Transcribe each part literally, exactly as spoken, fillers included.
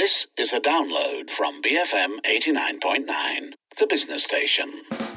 This is a download from B F M eighty-nine point nine, the business station.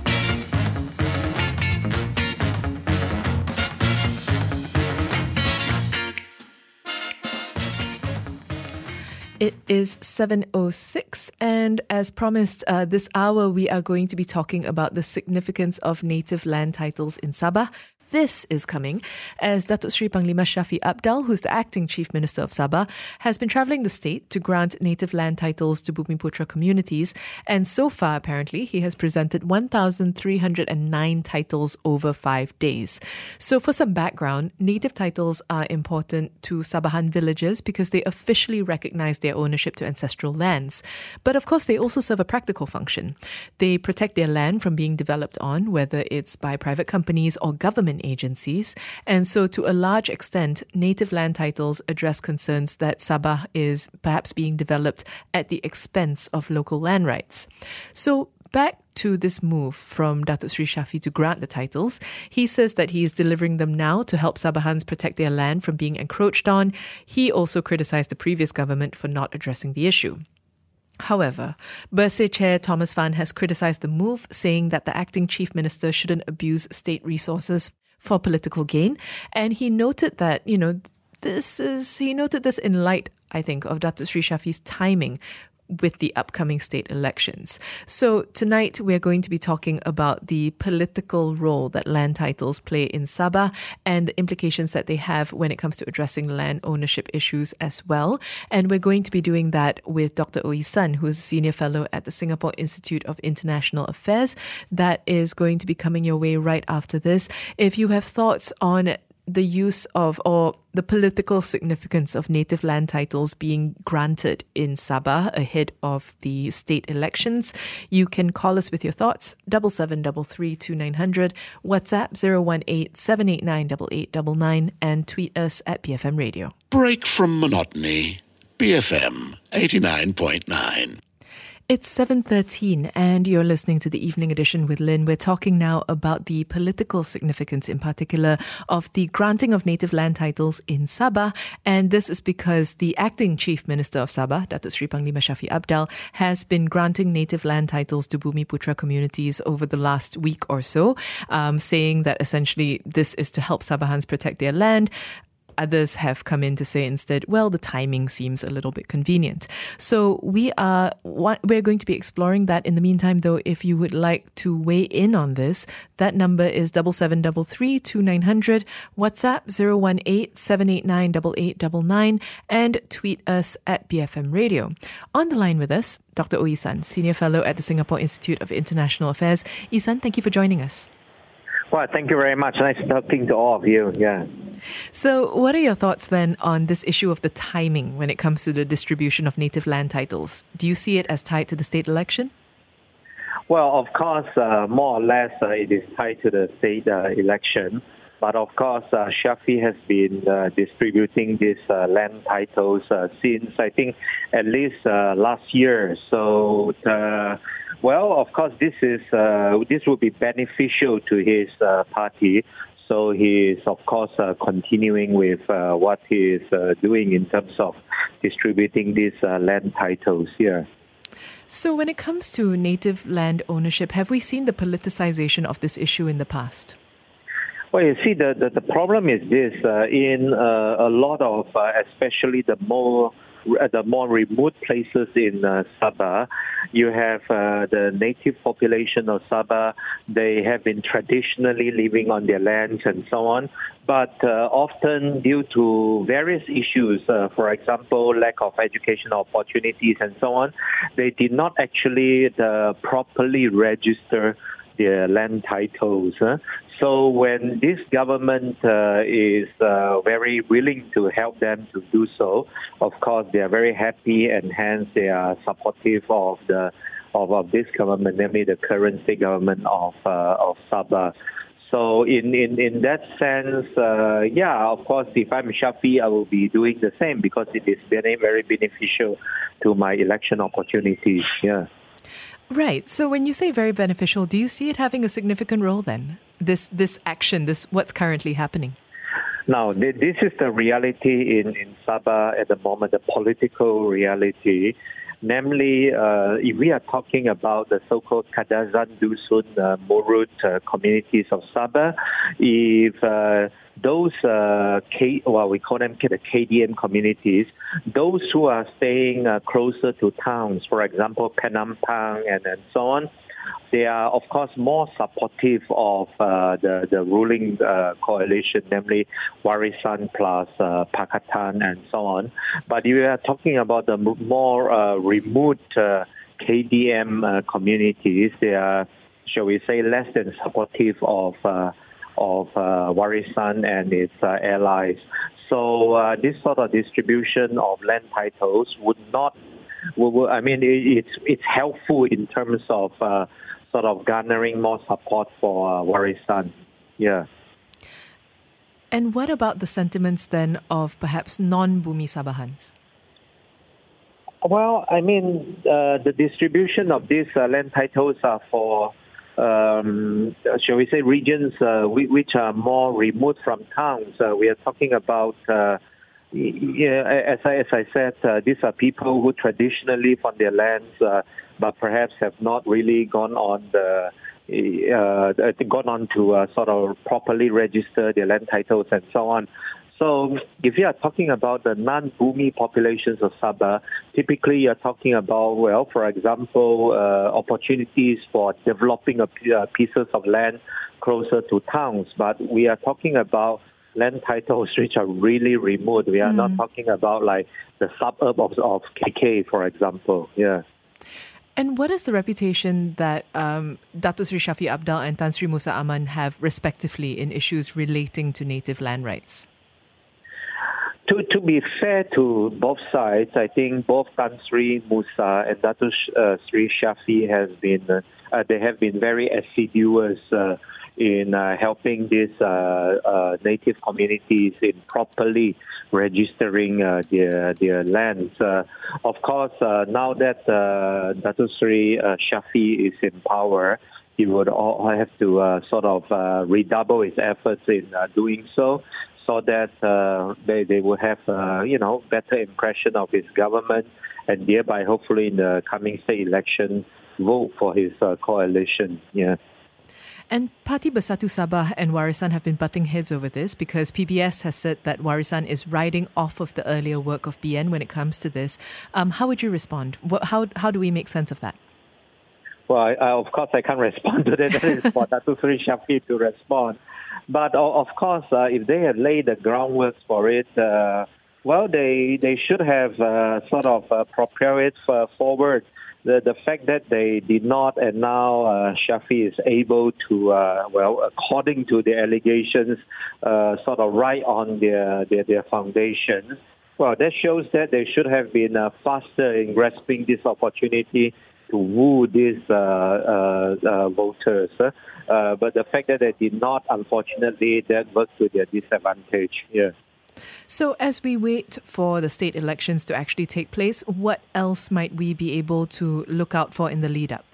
It is seven oh six, and as promised, uh, this hour we are going to be talking about the significance of native land titles in Sabah. This is coming as Datuk Seri Panglima Shafie Apdal, who's the acting Chief Minister of Sabah, has been travelling the state to grant native land titles to Bumiputra communities. And so far, apparently, he has presented one thousand three hundred nine titles over five days. So for some background, native titles are important to Sabahan villagers because they officially recognise their ownership to ancestral lands. But of course, they also serve a practical function. They protect their land from being developed on, whether it's by private companies or government agencies. And so to a large extent, native land titles address concerns that Sabah is perhaps being developed at the expense of local land rights. So back to this move from Datuk Seri Shafie to grant the titles. He says that he is delivering them now to help Sabahans protect their land from being encroached on. He also criticised the previous government for not addressing the issue. However, Bersih Chair Thomas Fan has criticised the move, saying that the acting Chief Minister shouldn't abuse state resources for political gain. And he noted that, you know, this is, he noted this in light, I think, of Datuk Seri Shafie's timing with the upcoming state elections. So tonight we're going to be talking about the political role that land titles play in Sabah and the implications that they have when it comes to addressing land ownership issues as well. And we're going to be doing that with Doctor Oi Sun, who is a senior fellow at the Singapore Institute of International Affairs. That is going to be coming your way right after this. If you have thoughts on the use of or the political significance of native land titles being granted in Sabah ahead of the state elections, you can call us with your thoughts, double seven double three two nine hundred, WhatsApp zero one eight seven eight nine eight eight nine nine, and tweet us at B F M Radio. Break from monotony. B F M eighty-nine point nine. It's seven thirteen and you're listening to the Evening Edition with Lynn. We're talking now about the political significance in particular of the granting of native land titles in Sabah. And this is because the acting Chief Minister of Sabah, Datuk Seri Panglima Shafie Apdal, has been granting native land titles to Bumiputra communities over the last week or so, um, saying that essentially this is to help Sabahans protect their land. Others have come in to say instead, well, the timing seems a little bit convenient. So we are we're going to be exploring that. In the meantime, though, if you would like to weigh in on this, that number is double seven double three two nine hundred, WhatsApp zero one eight seven eight nine eight eight nine nine, and tweet us at B F M Radio. On the line with us, Doctor Oi Sun, senior fellow at the Singapore Institute of International Affairs. Isan, thank you for joining us. Well, thank you very much. Nice talking to all of you. Yeah. So what are your thoughts then on this issue of the timing when it comes to the distribution of native land titles? Do you see it as tied to the state election? Well, of course, uh, more or less uh, it is tied to the state uh, election. But of course, uh, Shafie has been uh, distributing these uh, land titles uh, since, I think, at least uh, last year. So, uh, well, of course, this is uh, this will be beneficial to his uh, party. So he is, of course, uh, continuing with uh, what he is uh, doing in terms of distributing these uh, land titles here. So when it comes to native land ownership, have we seen the politicization of this issue in the past? Well, you see, the, the, the problem is this. Uh, in uh, a lot of, uh, especially the more the more remote places in uh, Sabah, you have uh, the native population of Sabah. They have been traditionally living on their lands and so on. But uh, often due to various issues, uh, for example, lack of educational opportunities and so on, they did not actually uh, properly register their land titles. Huh? So when this government uh, is uh, very willing to help them to do so, of course they are very happy, and hence they are supportive of the of, of this government, namely the current state government of uh, of Sabah. So in, in, in that sense, uh, yeah, of course, if I'm Shafie, I will be doing the same because it is very, very beneficial to my election opportunities. Yeah. Right. So when you say very beneficial, do you see it having a significant role then? This this action, this what's currently happening? Now, this is the reality in, in Sabah at the moment, the political reality. Namely, uh, if we are talking about the so-called Kadazan Dusun uh, Murut uh, communities of Sabah, if uh, those, uh, K, well, we call them the K D M communities, those who are staying uh, closer to towns, for example, Penampang and, and so on, they are, of course, more supportive of uh, the, the ruling uh, coalition, namely Warisan plus uh, Pakatan and so on. But if we are talking about the more uh, remote uh, K D M uh, communities, they are, shall we say, less than supportive of uh, of uh, Warisan and its uh, allies. So uh, this sort of distribution of land titles would not, would, I mean, it, it's it's helpful in terms of uh, sort of garnering more support for uh, Warisan. Yeah. And what about the sentiments then of perhaps non-Bumi Sabahans? Well, I mean, uh, the distribution of these uh, land titles are for, um, shall we say, regions uh, which are more remote from towns. Uh, we are talking about, uh, yeah, as I, as I said, uh, these are people who traditionally from their lands, uh, but perhaps have not really gone on the uh, gone on to uh, sort of properly register their land titles and so on. So if you are talking about the non-Bumi populations of Sabah, typically you're talking about, well, for example, uh, opportunities for developing a, uh, pieces of land closer to towns. But we are talking about land titles which are really remote. We are mm. not talking about like the suburb of, of K K, for example. Yeah. And what is the reputation that um, Dato Sri Shafie Apdal and Tan Sri Musa Aman have respectively in issues relating to native land rights? To to be fair to both sides, I think both Tan Sri Musa and Dato uh, Sri Shafie has been uh, uh, they have been very assiduous uh, in uh, helping these uh, uh, native communities in properly registering uh, their their lands. Uh, of course, uh, now that uh, Dato Sri uh, Shafie is in power, he would all have to uh, sort of uh, redouble his efforts in uh, doing so, so that uh, they they will have uh, you know better impression of his government, and thereby hopefully in the coming state election vote for his uh, coalition. Yeah. And Parti Bersatu Sabah and Warisan have been butting heads over this because P B S has said that Warisan is riding off of the earlier work of B N when it comes to this. Um, how would you respond? What, how how do we make sense of that? Well, I, I, of course, I can't respond to that. That is for Dato Sri Shafie to respond. But of course, uh, if they had laid the groundwork for it, uh, well, they they should have uh, sort of uh, propelled it uh, forward. The the fact that they did not, and now uh, Shafie is able to, uh, well, according to the allegations, uh, sort of write on their, their their foundation. Well, that shows that they should have been uh, faster in grasping this opportunity to woo these uh, uh, uh, voters. Uh, but the fact that they did not, unfortunately, that worked to their disadvantage. Yeah. So as we wait for the state elections to actually take place, what else might we be able to look out for in the lead up?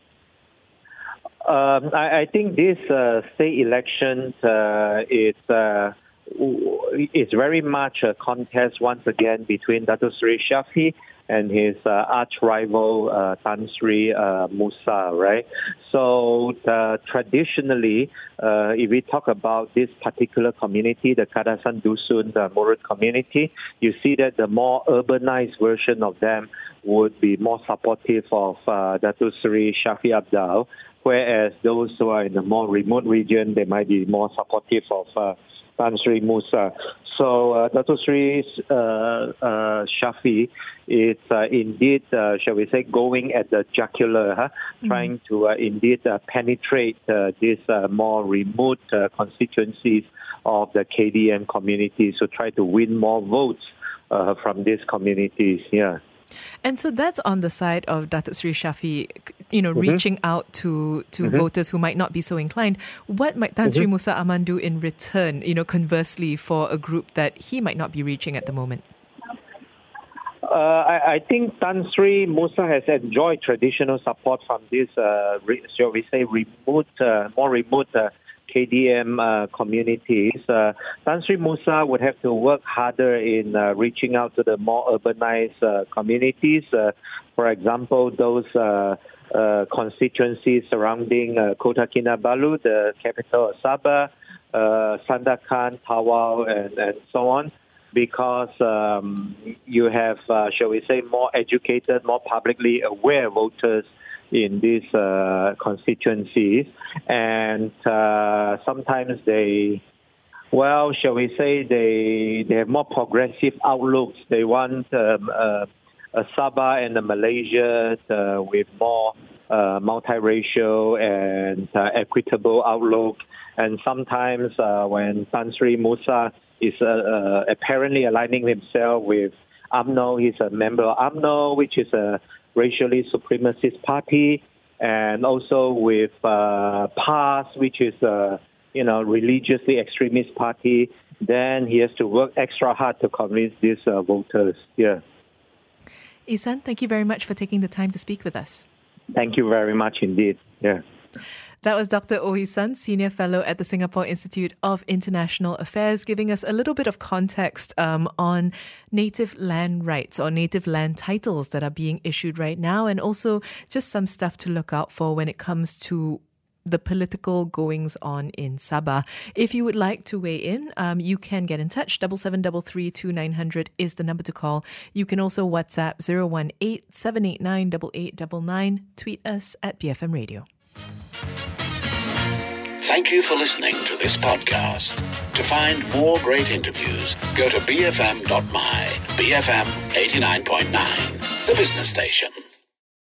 Um, I, I think this uh, state election uh, is uh, is very much a contest once again between Dato Sri Shafie and his uh, arch rival uh, Tan Sri uh, Musa, right? So uh, traditionally, uh, if we talk about this particular community, the Kadazan Dusun, the Murut community, you see that the more urbanized version of them would be more supportive of uh, Dato Sri Shafie Apdal, whereas those who are in the more remote region, they might be more supportive of uh, Tan Sri Musa. So uh, Dato Sri uh, uh, Shafie is uh, indeed, uh, shall we say, going at the jugular, huh? mm-hmm. trying to uh, indeed uh, penetrate uh, these uh, more remote uh, constituencies of the K D M community, so try to win more votes uh, from these communities. Yeah. And so that's on the side of Dato Sri Shafie, you know, mm-hmm. reaching out to, to mm-hmm. voters who might not be so inclined. What might Tan Sri mm-hmm. Musa Aman do in return, you know, conversely for a group that he might not be reaching at the moment? Uh, I, I think Tan Sri Musa has enjoyed traditional support from this, uh, re, shall we say, remote, uh, more remote uh, K D M uh, communities, uh, Tan Sri Musa would have to work harder in uh, reaching out to the more urbanized uh, communities. Uh, for example, those uh, uh, constituencies surrounding uh, Kota Kinabalu, the capital of Sabah, uh, Sandakan, Tawau, and, and so on. Because um, you have, uh, shall we say, more educated, more publicly aware voters in these uh, constituencies. And uh, sometimes they, well, shall we say, they they have more progressive outlooks. They want um, uh, a Sabah and a Malaysia uh, with more uh, multiracial and uh, equitable outlook. And sometimes uh, when Tan Sri Musa is uh, uh, apparently aligning himself with U M N O. He's a member of U M N O, which is a racially supremacist party, and also with uh, P A S, which is a you know religiously extremist party. Then he has to work extra hard to convince these uh, voters. Yeah. Ihsan, thank you very much for taking the time to speak with us. Thank you very much indeed. Yeah. That was Doctor Oh Ihsan, Senior Fellow at the Singapore Institute of International Affairs, giving us a little bit of context um, on native land rights or native land titles that are being issued right now, and also just some stuff to look out for when it comes to the political goings on in Sabah. If you would like to weigh in, um, you can get in touch. Double seven double three two nine hundred is the number to call. You can also WhatsApp zero one eight seven eight nine eight eight nine nine. Tweet us at B F M Radio. Thank you for listening to this podcast. To find more great interviews, go to b f m dot my. B F M eighty-nine point nine, the business station.